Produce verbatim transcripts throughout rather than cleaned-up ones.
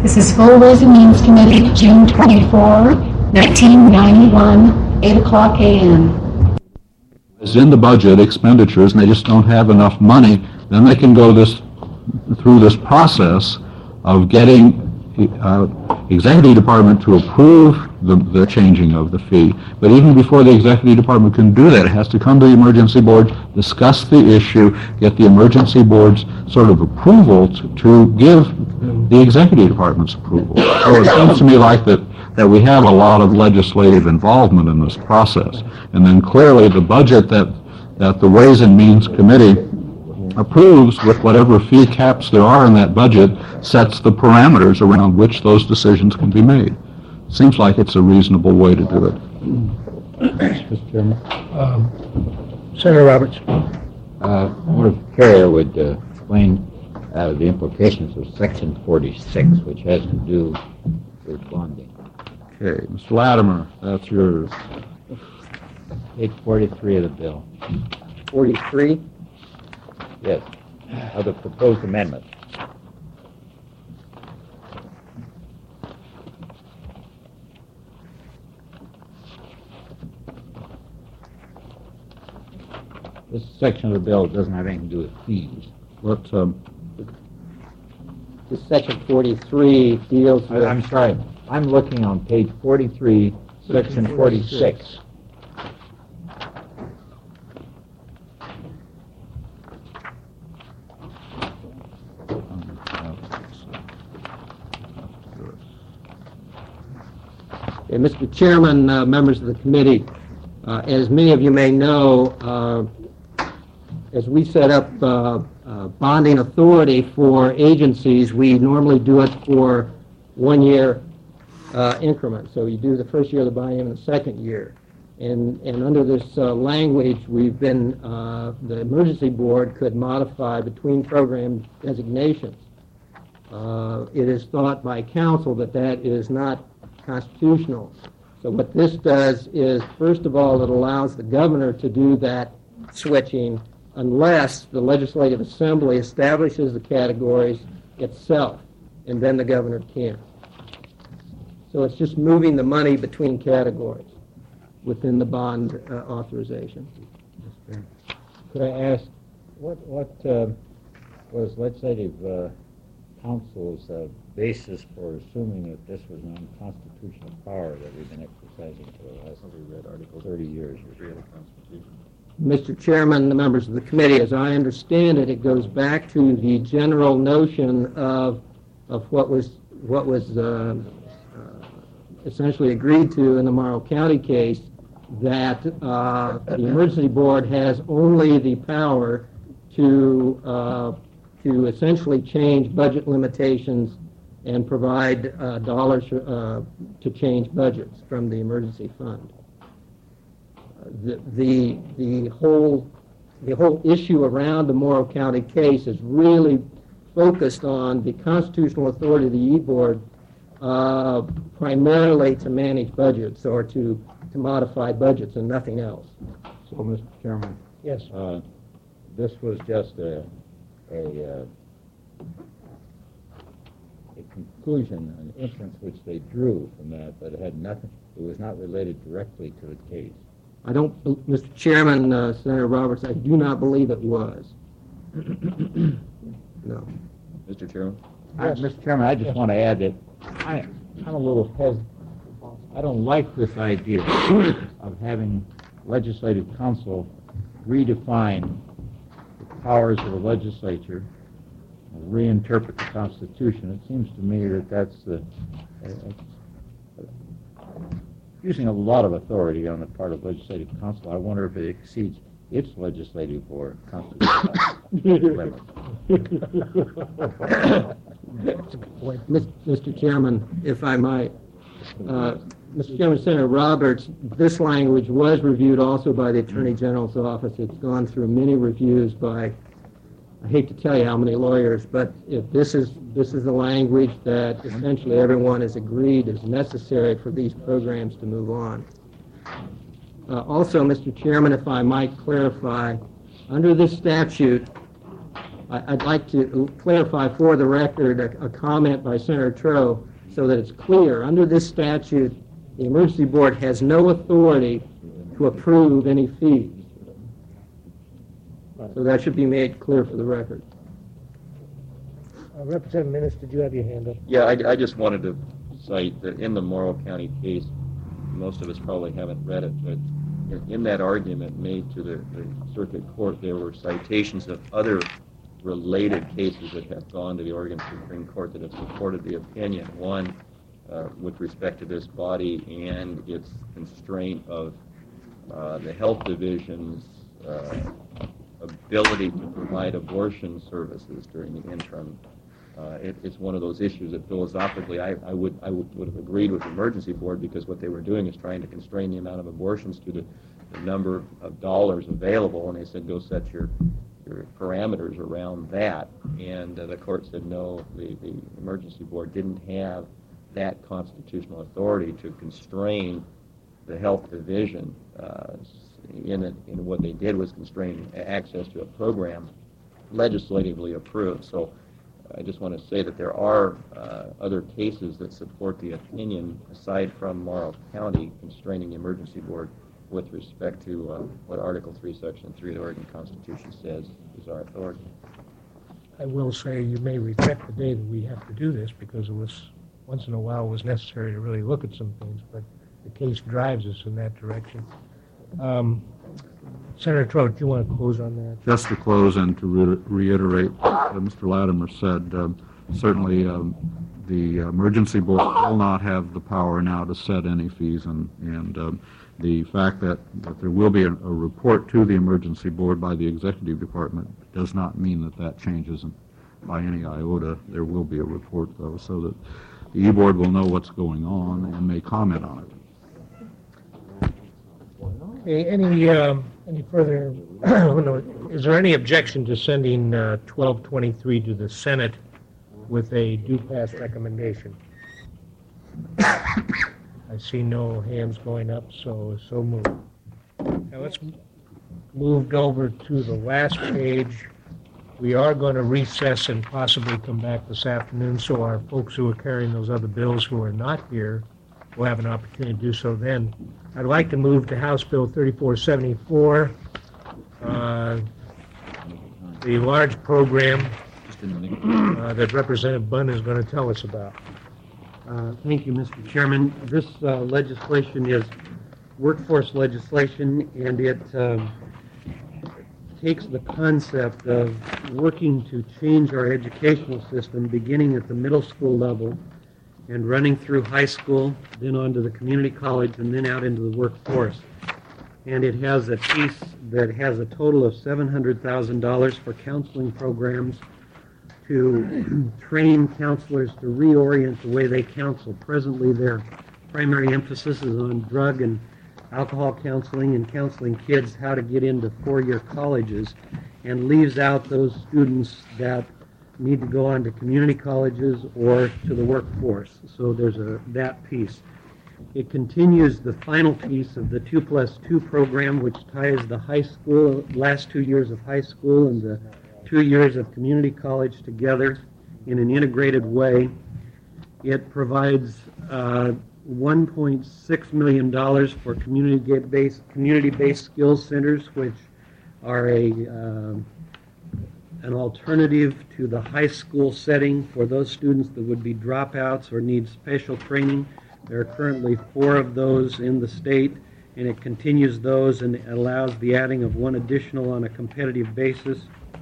This is Full Ways and Means Committee, June twenty-fourth, nineteen ninety-one, eight o'clock a m Is in the budget expenditures, and they just don't have enough money, then they can go this through this process of getting uh, executive department to approve the, the changing of the fee. But even before the executive department can do that, it has to come to the emergency board, discuss the issue, get the emergency board's sort of approval to, to give the executive department's approval. So it seems to me like that that we have a lot of legislative involvement in this process. And then clearly the budget that, that the Ways and Means Committee approves with whatever fee caps there are in that budget sets the parameters around which those decisions can be made. Seems like it's a reasonable way to do it. Mister Chairman. Um, Senator Roberts. Uh, I wonder if Carrier would uh, explain uh, the implications of Section forty-six, which has to do with bonding. Okay, Mister Latimer, that's yours. Page forty-three of the bill. forty-three? Yes, of the proposed amendment. This section of the bill doesn't have anything to do with fees. What, um, This section forty-three deals with... I- I'm sorry, I'm looking on page forty-three, section forty-six. Okay, Mister Chairman, uh, members of the committee, uh, as many of you may know, uh, as we set up uh, uh, bonding authority for agencies, we normally do it for one-year uh, increments. So you do the first year of the biennium and the second year. And, and under this uh, language, we've been, uh, the emergency board could modify between program designations. Uh, it is thought by council that that is not constitutional. So what this does is, first of all, it allows the governor to do that switching unless the legislative assembly establishes the categories itself, and then the governor can. So it's just moving the money between categories within the bond uh, authorization. Could I ask, what what uh, was legislative uh, council's uh, basis for assuming that this was an unconstitutional power that we've been exercising for the last thirty years? Mister Chairman, the members of the committee, as I understand it, it goes back to the general notion of of what was what was uh, uh, essentially agreed to in the Morrow County case, that uh, the emergency board has only the power to uh, to essentially change budget limitations and provide uh, dollars uh, to change budgets from the emergency fund. The, the the whole the whole issue around the Morrow County case is really focused on the constitutional authority of the E-Board uh, primarily to manage budgets or to, to modify budgets and nothing else. So, Mister Chairman. Yes. Uh, this was just a a, uh, a conclusion, an inference which they drew from that, but it had nothing. It was not related directly to the case. I don't, Mister Chairman, uh, Senator Roberts, I do not believe it was. No. Mister Chairman? I, Mister Chairman, I just yes. want to add that I, I'm a little hesitant. I don't like this idea of having legislative council redefine the powers of the legislature, reinterpret the Constitution. It seems to me that that's the uh, using a lot of authority on the part of legislative council. I wonder if it exceeds its legislative or constitutional limits. Mister Chairman, if I might, uh, Mister Chairman, Senator Roberts, this language was reviewed also by the Attorney General's office. It's gone through many reviews by, I hate to tell you how many lawyers, but if this is this is the language that essentially everyone has agreed is necessary for these programs to move on. Uh, also, Mister Chairman, if I might clarify, under this statute, I- I'd like to clarify for the record a, a comment by Senator Troe so that it's clear. Under this statute, the Emergency Board has no authority to approve any fees. So that should be made clear for the record. Uh, Representative Minnis, did you have your hand up? Yeah, I, I just wanted to cite that in the Morrow County case, most of us probably haven't read it, but in, in that argument made to the, the circuit court, there were citations of other related cases that have gone to the Oregon Supreme Court that have supported the opinion. One, uh, with respect to this body and its constraint of uh, the health division's uh, ability to provide abortion services during the interim. Uh, it, it's one of those issues that philosophically I, I would I would, would have agreed with the emergency board, because what they were doing is trying to constrain the amount of abortions to the, the number of dollars available, and they said go set your your parameters around that, and uh, the court said no, the, the emergency board didn't have that constitutional authority to constrain the health division. Uh, in, it, in what they did was constrain access to a program legislatively approved. So I just want to say that there are uh, other cases that support the opinion, aside from Morrow County constraining the emergency board with respect to uh, what Article three, Section three of the Oregon Constitution says is our authority. I will say you may regret the day that we have to do this, because it was, once in a while, it was necessary to really look at some things, but the case drives us in that direction. Um, Senator Trout, do you want to close on that? Just to close and to re- reiterate what Mister Latimer said, um, certainly um, the emergency board will not have the power now to set any fees, and, and um, the fact that, that there will be a, a report to the emergency board by the executive department does not mean that that changes by any iota. There will be a report, though, so that the E-board will know what's going on and may comment on it. Okay, any, um, any further, is there any objection to sending uh, twelve twenty-three to the Senate with a due pass recommendation? I see no hands going up, so, so moved. Now let's move over to the last page. We are going to recess and possibly come back this afternoon, so our folks who are carrying those other bills who are not here will have an opportunity to do so then. I'd like to move to House Bill thirty-four seventy-four, uh, the large program uh, that Representative Bunn is going to tell us about. Uh, Thank you, Mister Chairman. This uh, legislation is workforce legislation, and it um, takes the concept of working to change our educational system, beginning at the middle school level and running through high school, then on to the community college, and then out into the workforce. And it has a piece that has a total of seven hundred thousand dollars for counseling programs to train counselors to reorient the way they counsel. Presently, their primary emphasis is on drug and alcohol counseling and counseling kids how to get into four-year colleges, and leaves out those students that need to go on to community colleges or to the workforce. So there's a that piece. It continues the final piece of the two plus two program, which ties the high school, last two years of high school and the two years of community college together in an integrated way. It provides uh, one point six million dollars for community-based community-based skills centers, which are a uh, an alternative to the high school setting for those students that would be dropouts or need special training. There are currently four of those in the state, and it continues those and allows the adding of one additional on a competitive basis.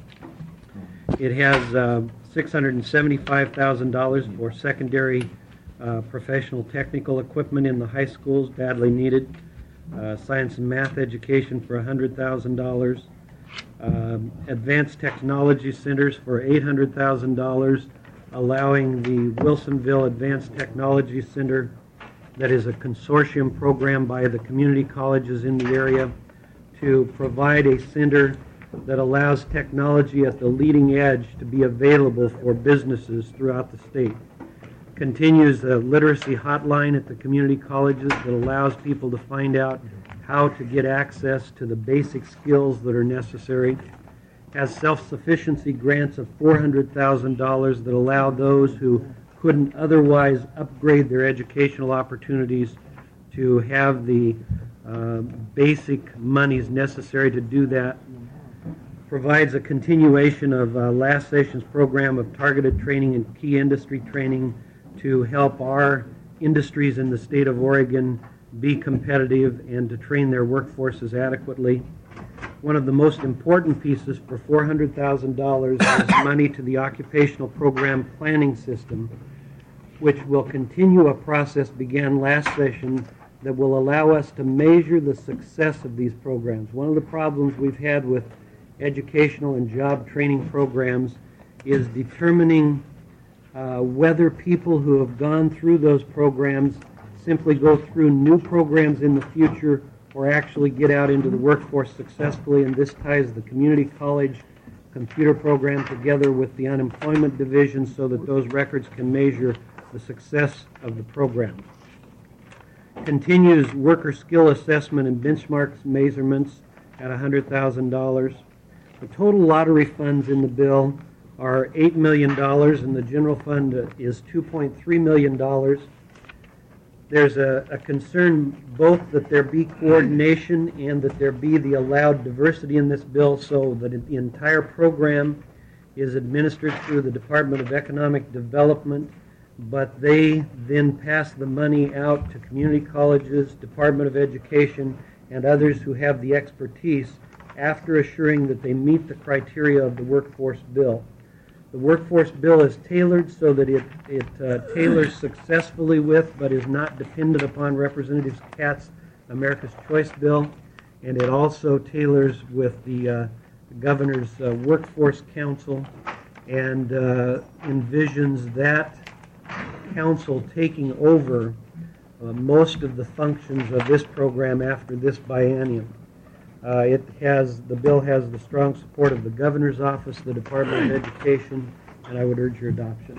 It has uh, six hundred seventy-five thousand dollars for secondary uh, professional technical equipment in the high schools, badly needed. Uh, science and math education for one hundred thousand dollars. Um, advanced technology centers for eight hundred thousand dollars, allowing the Wilsonville Advanced Technology Center, that is a consortium program by the community colleges in the area, to provide a center that allows technology at the leading edge to be available for businesses throughout the state. Continues a literacy hotline at the community colleges that allows people to find out how to get access to the basic skills that are necessary. has self-sufficiency grants of four hundred thousand dollars that allow those who couldn't otherwise upgrade their educational opportunities to have the uh, basic monies necessary to do that. Provides a continuation of uh, last session's program of targeted training and key industry training to help our industries in the state of Oregon be competitive and to train their workforces adequately. One of the most important pieces for four hundred thousand dollars is money to the occupational program planning system, which will continue a process began last session that will allow us to measure the success of these programs. One of the problems we've had with educational and job training programs is determining uh, whether people who have gone through those programs simply go through new programs in the future or actually get out into the workforce successfully, and this ties the community college computer program together with the unemployment division so that those records can measure the success of the program. Continues worker skill assessment and benchmarks measurements at one hundred thousand dollars. The total lottery funds in the bill are eight million dollars, and the general fund is two point three million dollars. There's a, a concern both that there be coordination and that there be the allowed diversity in this bill so that the entire program is administered through the Department of Economic Development, but they then pass the money out to community colleges, Department of Education, and others who have the expertise after assuring that they meet the criteria of the workforce bill. The workforce bill is tailored so that it, it uh, tailors successfully with but is not dependent upon Representative Katz's America's Choice bill, and it also tailors with the, uh, the Governor's uh, Workforce Council and uh, envisions that council taking over uh, most of the functions of this program after this biennium. Uh, it has, the bill has the strong support of the Governor's Office, the Department of Education, and I would urge your adoption.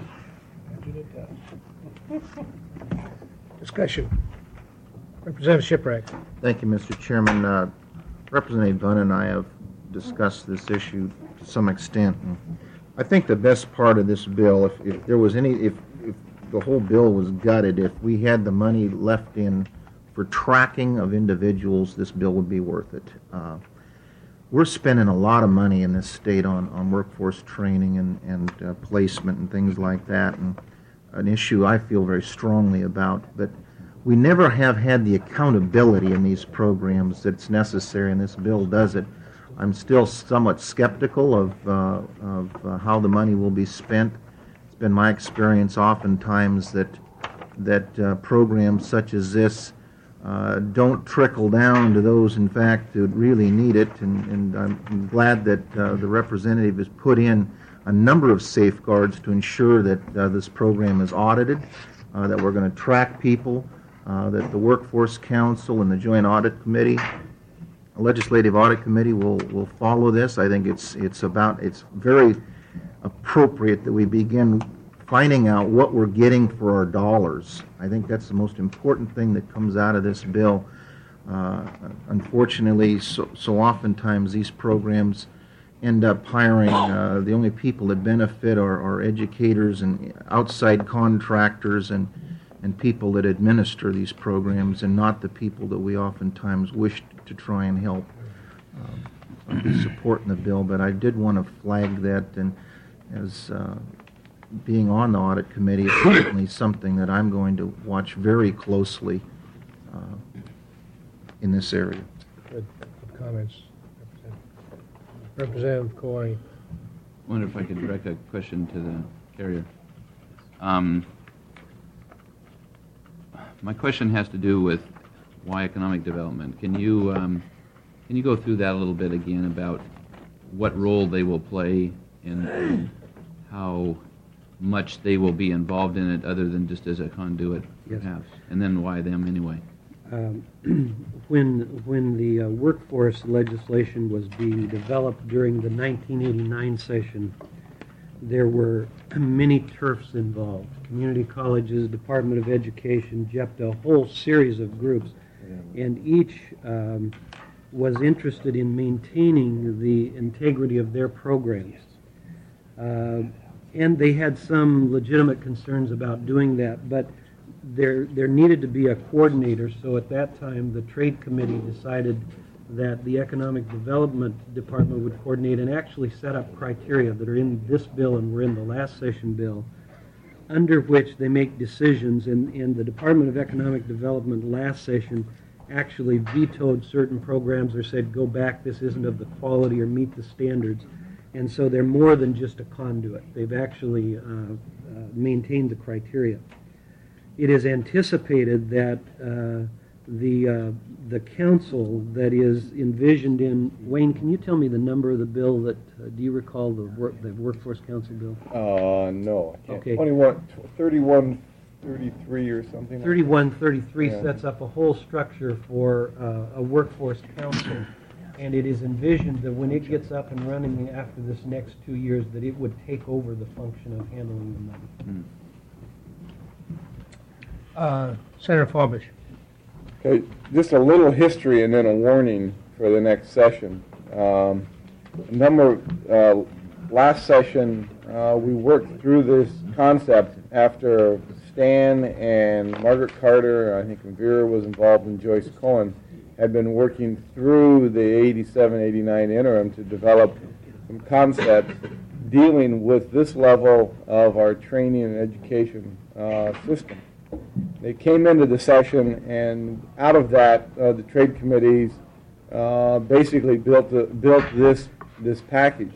Discussion. Representative Shiprack. Thank you, Mister Chairman. Uh, Representative Gunn and I have discussed this issue to some extent. And I think the best part of this bill, if, if there was any, if, if the whole bill was gutted, if we had the money left in for tracking of individuals, this bill would be worth it. Uh, we're spending a lot of money in this state on, on workforce training and, and uh, placement and things like that, and an issue I feel very strongly about. But we never have had the accountability in these programs that's necessary, and this bill does it. I'm still somewhat skeptical of, uh, of uh, how the money will be spent. It's been my experience oftentimes that, that uh, programs such as this Uh, don't trickle down to those, in fact, who really need it, and, and I'm glad that uh, the representative has put in a number of safeguards to ensure that uh, this program is audited, uh, that we're going to track people, uh, that the Workforce Council and the Joint Audit Committee, Legislative Audit Committee will, will follow this. I think it's, it's about, it's very appropriate that we begin finding out what we're getting for our dollars. I think that's the most important thing that comes out of this bill. Uh, unfortunately, so, so oftentimes these programs end up hiring, uh, the only people that benefit are, are educators and outside contractors and, and people that administer these programs, and not the people that we oftentimes wish to try and help. Um, I'll be supporting the bill, but I did want to flag that, and as uh, being on the audit committee is certainly something that I'm going to watch very closely uh, in this area. Good, good comments. Representative Corey. I wonder if I could direct a question to the carrier. Um, my question has to do with why economic development. Can you um, can you go through that a little bit again about what role they will play in how much they will be involved in it, other than just as a conduit, Yes. perhaps, and then why them anyway? Um, when when the uh, workforce legislation was being developed during the nineteen eighty-nine session, there were many turfs involved: community colleges, Department of Education, JEPTA, a whole series of groups, and each um, was interested in maintaining the integrity of their programs. Uh, and they had some legitimate concerns about doing that, but there, there needed to be a coordinator, so at that time the Trade Committee decided that the Economic Development Department would coordinate and actually set up criteria that are in this bill and were in the last session bill, under which they make decisions, and, and the Department of Economic Development last session actually vetoed certain programs or said, go back, this isn't of the quality or meet the standards. And so they're more than just a conduit. They've actually uh, uh, maintained the criteria. It is anticipated that uh, the uh, the council that is envisioned in, Wayne, can you tell me the number of the bill that, uh, do you recall the work, the Workforce Council bill? Uh, no, I can't. Okay. twenty-one, thirty-one, thirty-three or something. thirty-one thirty-three Yeah. sets up a whole structure for uh, a workforce council, and it is envisioned that when it gets up and running after this next two years, that it would take over the function of handling the money. Uh, Senator Forbush. Okay, just a little history and then a warning for the next session. Um, a number, uh, last session, uh, we worked through this concept after Stan and Margaret Carter, I think Vera was involved, and Joyce Cohen had been working through the eighty-seven eighty-nine interim to develop some concepts dealing with this level of our training and education uh, system. They came into the session, and out of that, uh, the trade committees uh, basically built the, built this this package.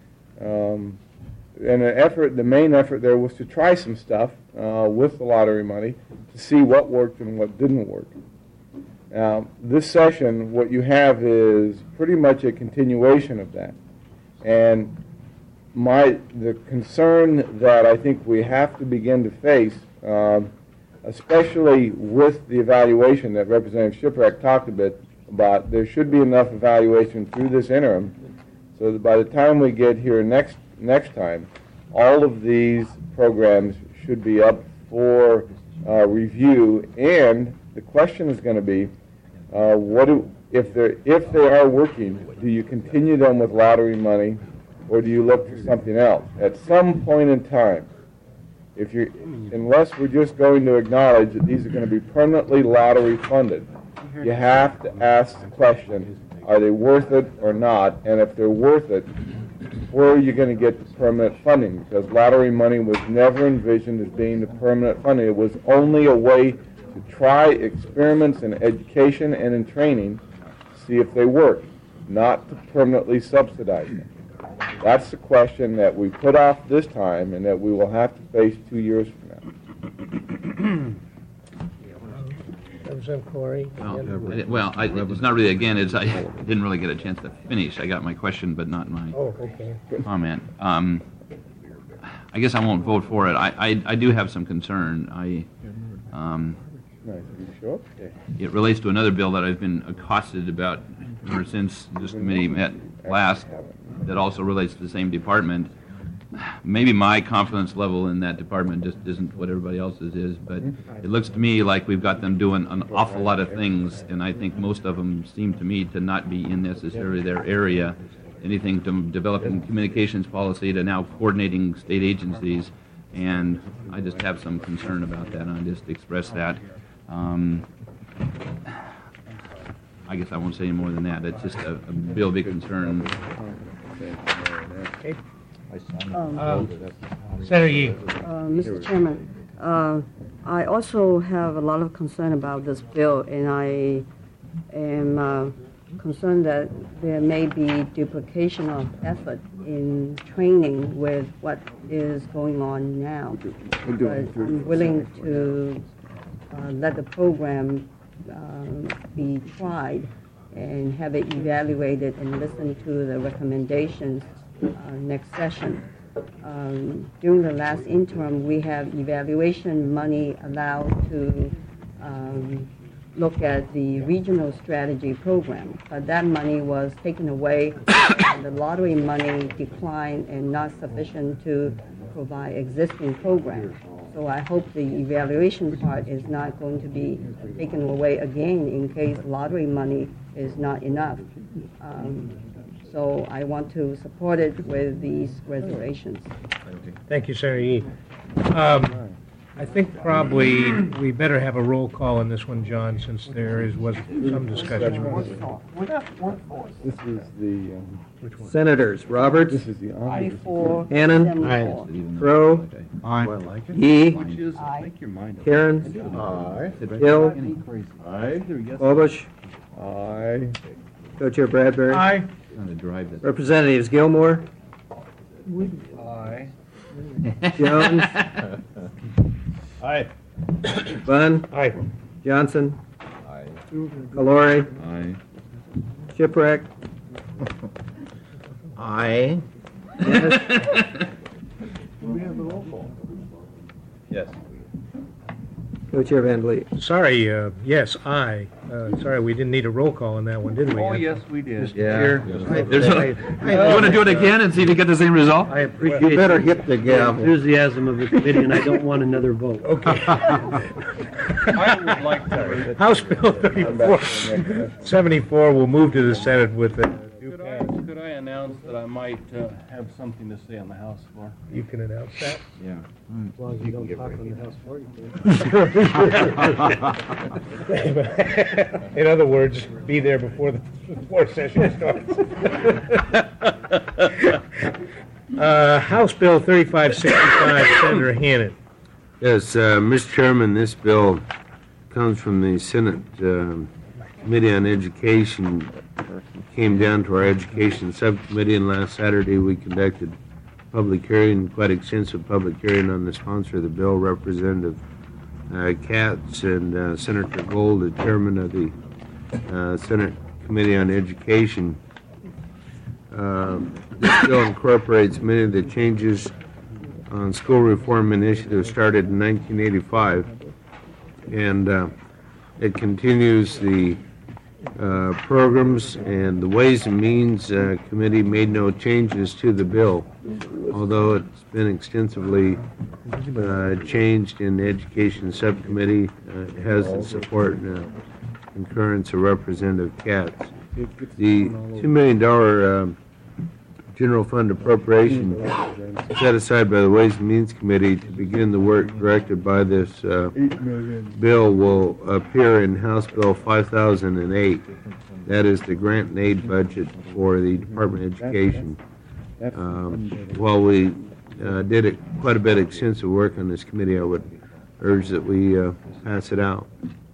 Um, and the effort, the main effort there was to try some stuff uh, with the lottery money to see what worked and what didn't work. Now, this session, what you have is pretty much a continuation of that. And my the concern that I think we have to begin to face, um, especially with the evaluation that Representative Shiprack talked a bit about, there should be enough evaluation through this interim so that by the time we get here next next time, all of these programs should be up for uh, review. And the question is going to be, uh, what do, if they if they are working, do you continue them with lottery money, or do you look for something else? At some point in time, if you, unless we're just going to acknowledge that these are going to be permanently lottery funded, you have to ask the question, are they worth it or not? And if they're worth it, where are you going to get the permanent funding? Because lottery money was never envisioned as being the permanent funding. It was only a way to try experiments in education and in training to see if they work, not to permanently subsidize them. That's the question that we put off this time and that we will have to face two years from now. Representative Corey. Well, I- well, I, it's not really, again, it's, I didn't really get a chance to finish. I got my question, but not my Oh, okay. comment. Um, I guess I won't vote for it. I, I, I do have some concern. I, um, Nice, you sure? it relates to another bill that I've been accosted about ever since this committee met last, that also relates to the same department. Maybe my confidence level in that department just isn't what everybody else's is, but it looks to me like we've got them doing an awful lot of things, and I think most of them seem to me to not be in necessarily their area. Anything from developing communications policy to now coordinating state agencies, and I just have some concern about that, and I just express that. Um, I guess I won't say any more than that. It's just a, a real big concern. Okay. Um, Uh, Senator Yee. Uh, Mister Chairman, uh, I also have a lot of concern about this bill, and I am uh, concerned that there may be duplication of effort in training with what is going on now. But I'm willing to uh, let the program um, be tried and have it evaluated and listen to the recommendations uh, next session. Um, during the last interim, we have evaluation money allowed to um, look at the regional strategy program, but that money was taken away, and the lottery money declined and not sufficient to provide existing programs. So I hope the evaluation part is not going to be taken away again in case lottery money is not enough. Um, So I want to support it with these reservations. Thank you, Senator Yee. Um, I think probably we better have a roll call on this one, John, since there is, was some discussion. This is the, um, Which one? Senators Roberts, this is the omnibus. Ninety-four, Hannon, seventy-four. Crow, Aye. Yee, Aye. Make your mind up. Karen, Aye. Hill, Aye. Kobush, Aye. Co-Chair Bradbury. Aye. Trying to drive this. Representatives Gilmore, Aye. Jones, Aye. Bunn, Aye. Johnson, Aye. Valori, Aye. Shipwreck, Aye. Yes. Co-Chair Van Vliet. Sorry, uh, yes, aye. Uh, Sorry, we didn't need a roll call on that one, did we? Oh, yes, we did. Yeah. There's a- You want to do it again and see if you get the same result? I You appreciate better hit the The gavel. enthusiasm of the committee, and I don't want another vote. Okay. I would like to. House Bill thirty-four seventy-four will move to the Senate with a due Could I, pass. could I announce that I might uh, have something to say on the House floor? You can announce that. Yeah. As long as you don't talk on the House floor, you can. In other words, be there before the floor session starts. Uh, House Bill thirty-five sixty-five, Senator Hannan. Yes, uh, Mister Chairman, this bill comes from the Senate um, Committee on Education. Came down to our Education Subcommittee, and last Saturday we conducted public hearing, quite extensive public hearing on the sponsor of the bill, Representative uh, Katz and uh, Senator Gold, the chairman of the uh, Senate Committee on Education. Uh, This bill incorporates many of the changes on school reform initiative started in nineteen eighty-five, and uh, it continues the uh, programs, and the Ways and Means uh, Committee made no changes to the bill, although it's been extensively uh, changed in the Education Subcommittee. Uh, it has the support and uh, concurrence of Representative Katz. The two million dollars general fund appropriation set aside by the Ways and Means Committee to begin the work directed by this uh, bill will appear in House Bill five thousand eight. That is the grant and aid budget for the Department of Education. Um, While we uh, did it, quite a bit of extensive work on this committee, I would urge that we uh, pass it out.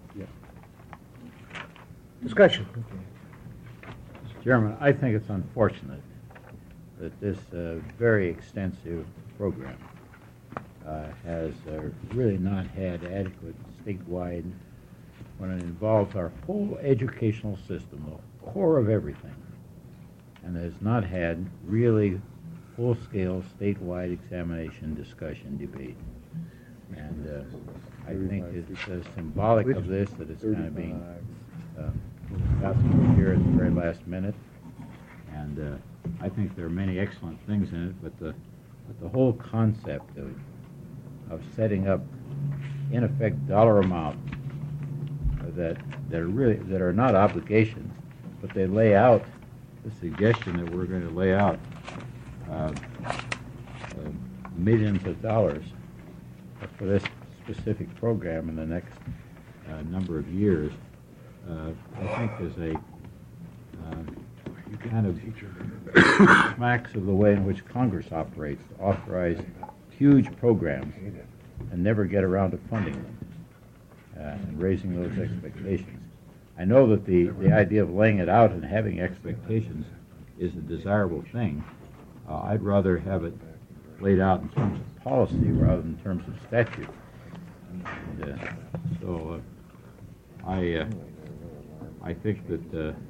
Discussion. Mister Chairman, I think it's unfortunate that this uh, very extensive program uh, has uh, really not had adequate statewide, when it involves our whole educational system, the core of everything, and has not had really full-scale statewide examination, discussion, debate. And uh, I think it's uh, symbolic of this that it's kind of being uh, got through here at the very last minute. And uh, I think there are many excellent things in it, but the but the whole concept of of setting up, in effect, dollar amount that that are really that are not obligations, but they lay out the suggestion that we're going to lay out uh, uh, millions of dollars for this specific program in the next uh, number of years. Uh, I think is a uh, kind of smacks of the way in which Congress operates, to authorize huge programs and never get around to funding them uh, and raising those expectations. I know that the, the idea of laying it out and having expectations is a desirable thing. Uh, I'd rather have it laid out in terms of policy rather than in terms of statute. And, uh, so uh, I, uh, I think that uh,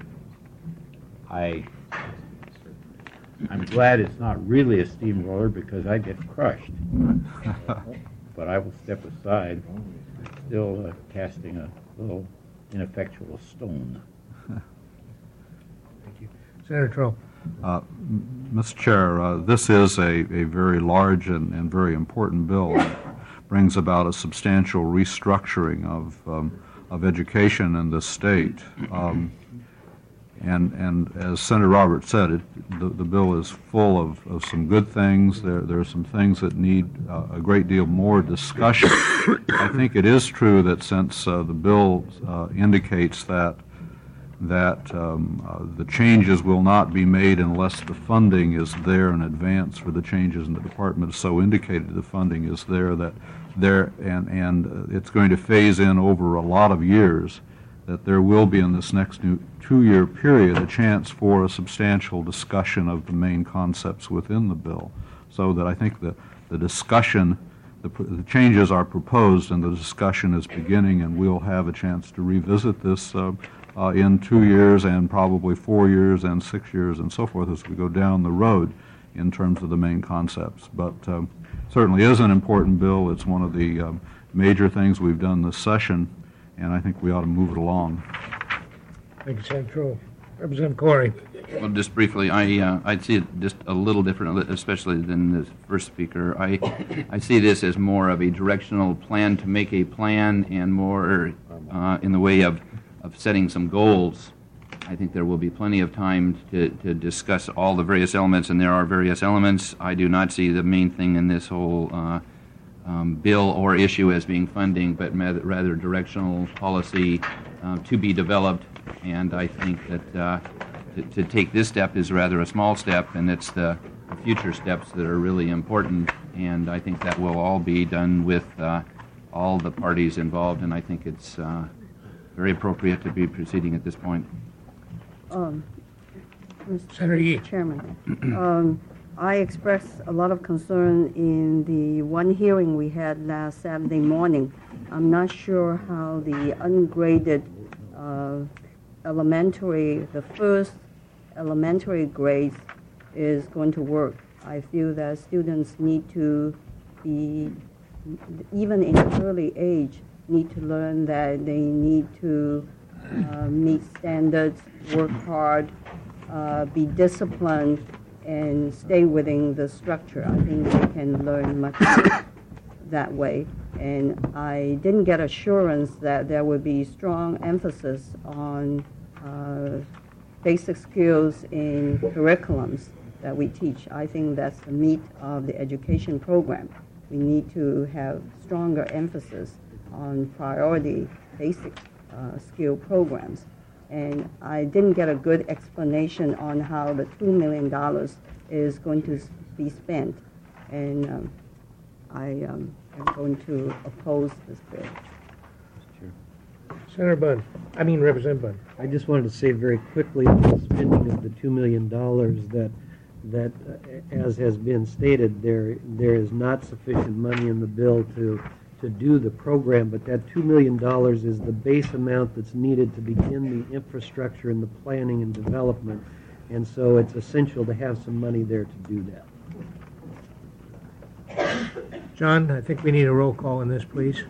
I, I'm glad it's not really a steamroller because I get crushed. But I will step aside, still uh, casting a little ineffectual stone. Thank you. Senator Troll. Uh, Mister Chair, uh, this is a, a very large and, and very important bill. brings about a substantial restructuring of, um, of education in the state. Um, And, and as Senator Roberts said, it, the, the bill is full of, of some good things. There, there are some things that need uh, a great deal more discussion. I think it is true that since uh, the bill uh, indicates that that um, uh, the changes will not be made unless the funding is there in advance for the changes, and the department so indicated the funding is there, that there and and uh, it's going to phase in over a lot of years, that there will be in this next new two-year period a chance for a substantial discussion of the main concepts within the bill, so that I think that the discussion, the, the changes are proposed and the discussion is beginning, and we'll have a chance to revisit this uh, uh, in two years and probably four years and six years and so forth as we go down the road in terms of the main concepts. But um, certainly is an important bill. It's one of the um, major things we've done this session, and I think we ought to move it along. Thank you, Senator Troll. Representative Corey. Well, just briefly, I, uh, I'd see it just a little different, especially than the first speaker. I, I see this as more of a directional plan to make a plan and more uh, in the way of, of setting some goals. I think there will be plenty of time to, to discuss all the various elements, and there are various elements. I do not see the main thing in this whole uh, um, bill or issue as being funding, but rather directional policy uh, to be developed. And I think that uh, to, to take this step is rather a small step, and it's the future steps that are really important. And I think that will all be done with uh, all the parties involved, and I think it's uh, very appropriate to be proceeding at this point. Um, Senator Yee. Chairman, um, I expressed a lot of concern in the one hearing we had last Saturday morning. I'm not sure how the ungraded uh, elementary, the first elementary grades is going to work. I feel that students need to be, even in early age, need to learn that they need to uh, meet standards, work hard, uh, be disciplined, and stay within the structure. I think they can learn much that way. And I didn't get assurance that there would be strong emphasis on uh, basic skills in curriculums that we teach. I think that's the meat of the education program. We need to have stronger emphasis on priority basic uh, skill programs. And I didn't get a good explanation on how the two million dollars is going to be spent. And um, I um, am going to oppose this bill. Senator Bunn, I mean Representative Bunn. I just wanted to say very quickly the spending of the two million dollars that, that uh, as has been stated, there there is not sufficient money in the bill to, to do the program, but that two million dollars is the base amount that's needed to begin the infrastructure and the planning and development, and so it's essential to have some money there to do that. John, I think we need a roll call on this, please.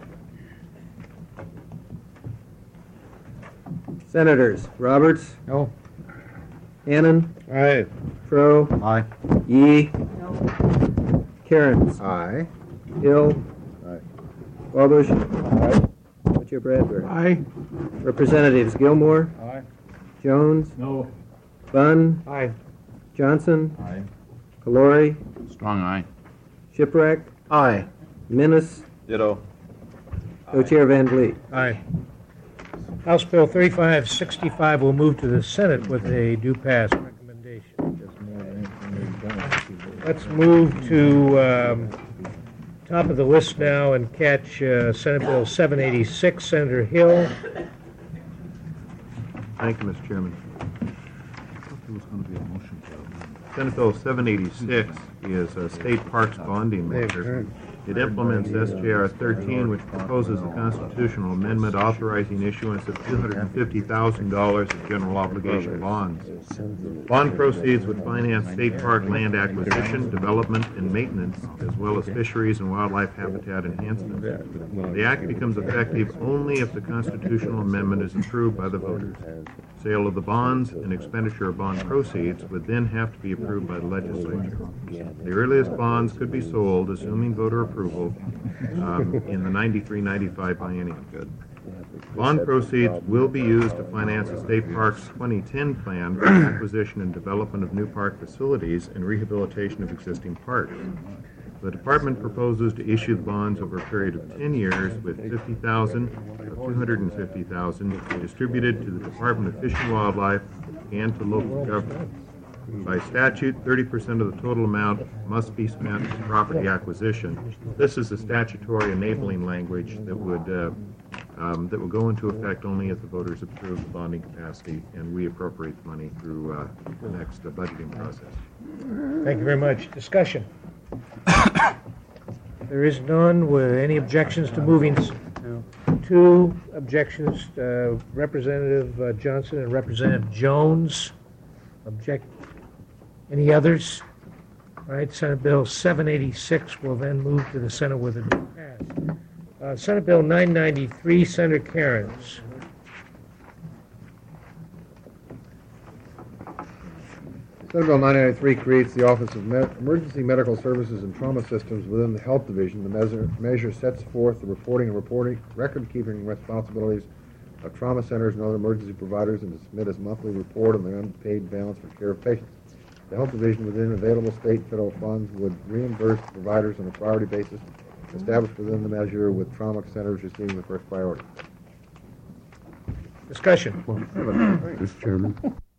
Senators Roberts, No. Hannan, Aye. Fro, Aye. Yee, No. Cairns, Aye. Hill, Aye. Wabush, Butcher Bradbury. Aye. Representatives Gilmore, Aye. Jones, No. Bunn, Aye. Johnson, Aye. Calori, Strong eye. Shipwreck, Aye. Menace, Ditto. Co-Chair Van Vliet. Aye. House Bill thirty-five sixty-five will move to the Senate with a due pass recommendation. Let's move to um, top of the list now and catch uh, Senate Bill seven eighty-six. Senator Hill. Thank you, Mister Chairman. There was going to be a motion for it. Senate Bill seven eighty-six is a state parks bonding measure. It implements S J R thirteen, which proposes a constitutional amendment authorizing issuance of two hundred fifty thousand dollars of general obligation bonds. Bond proceeds would finance state park land acquisition, development, and maintenance, as well as fisheries and wildlife habitat enhancement. The act becomes effective only if the constitutional amendment is approved by the voters. Sale of the bonds and expenditure of bond proceeds would then have to be approved by the legislature. The earliest bonds could be sold, assuming voter approval um, in the ninety-three ninety-five biennium. Bond proceeds will be used to finance the State Parks twenty ten plan for acquisition and development of new park facilities and rehabilitation of existing parks. The department proposes to issue the bonds over a period of ten years with fifty thousand dollars or two hundred fifty thousand dollars distributed to the Department of Fish and Wildlife and to local governments. By statute, thirty percent of the total amount must be spent on property acquisition. This is the statutory enabling language that would uh, um, that will go into effect only if the voters approve the bonding capacity and we appropriate the money through uh, the next uh, budgeting process. Thank you very much. Discussion. There is none. With any objections to moving? Two objections. Uh, Representative uh, Johnson and Representative Jones. Object. Any others? All right. Senate Bill seven eighty-six will then move to the Senate with a pass. Uh, Senate Bill nine ninety-three, Senator Cairns. Senate Bill nine ninety-three creates the Office of Me- Emergency Medical Services and Trauma Systems within the Health Division. The measure, measure sets forth the reporting and reporting, record-keeping responsibilities of trauma centers and other emergency providers and to submit a monthly report on the unpaid balance for care of patients. The Health Division, within available state and federal funds, would reimburse providers on a priority basis established within the measure, with trauma centers receiving the first priority. Discussion. Mister Chairman.